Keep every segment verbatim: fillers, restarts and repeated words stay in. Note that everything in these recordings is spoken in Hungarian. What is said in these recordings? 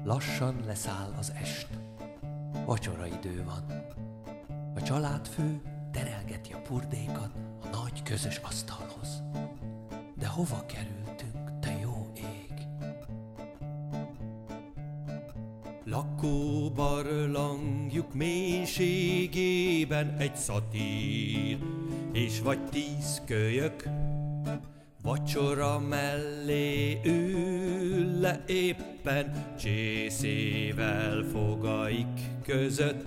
Lassan leszáll az est. Vacsoraidő van. A családfő terelgeti a purdékat a nagy közös asztalhoz. De hova kerültünk, te jó ég? Lakóbarlangjuk mélységében egy szatír, és vagy tíz kölyök, vacsora mellé ül le éppen, csészével fogaik között.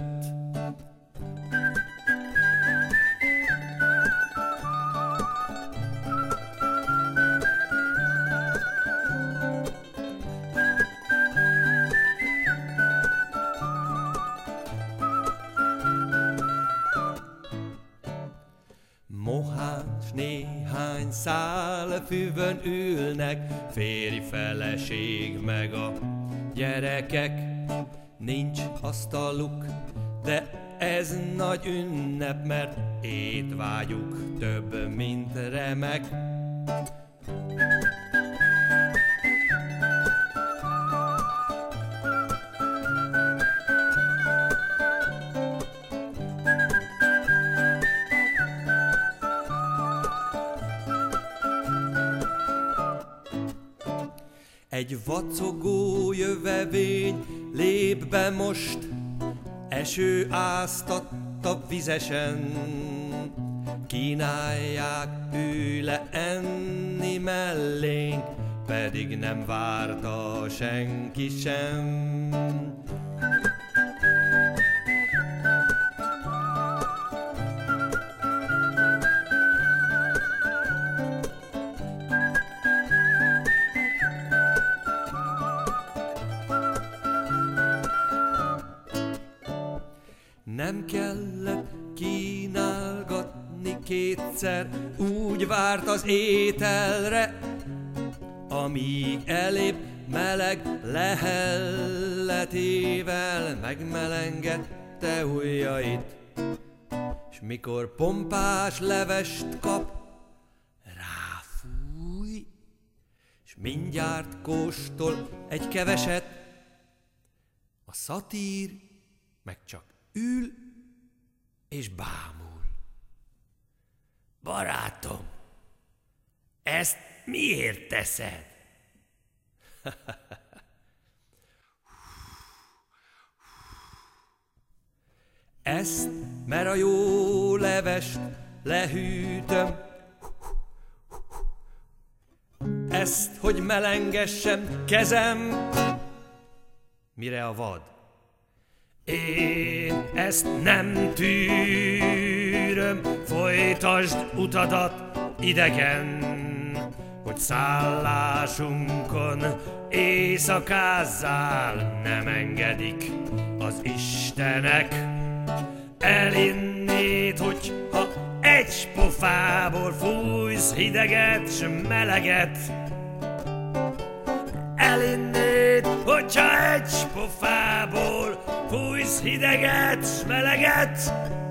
Moháns néhány szál füvön ülnek, férj, feleség meg a gyerekek. Nincs asztaluk, de ez nagy ünnep, mert étvágyuk több, mint remek. Egy vacogó jövevény lép be most, eső áztatta vizesen. Kínálják, ülj le enni mellénk, pedig nem várta senki sem. Nem kellett kínálgatni kétszer, úgy várt az ételre, amíg elép meleg lehelletével megmelengedte ujjait. S mikor pompás levest kap, ráfúj, s mindjárt kóstol egy keveset, a szatír meg csak ül és bámul. Barátom, ezt miért teszed? Ezt, mert a jó levest lehűtöm. Ezt, hogy melengessem kezem. Mire a vad? Én ezt nem tűröm, folytasd utadat idegen, hogy szállásunkon éjszakázzál, nem engedik az Istenek. Elinnéd, hogyha egy pofából fújsz hideget s meleget. Elinnéd, hogyha egy pofából fújsz hideget s meleget.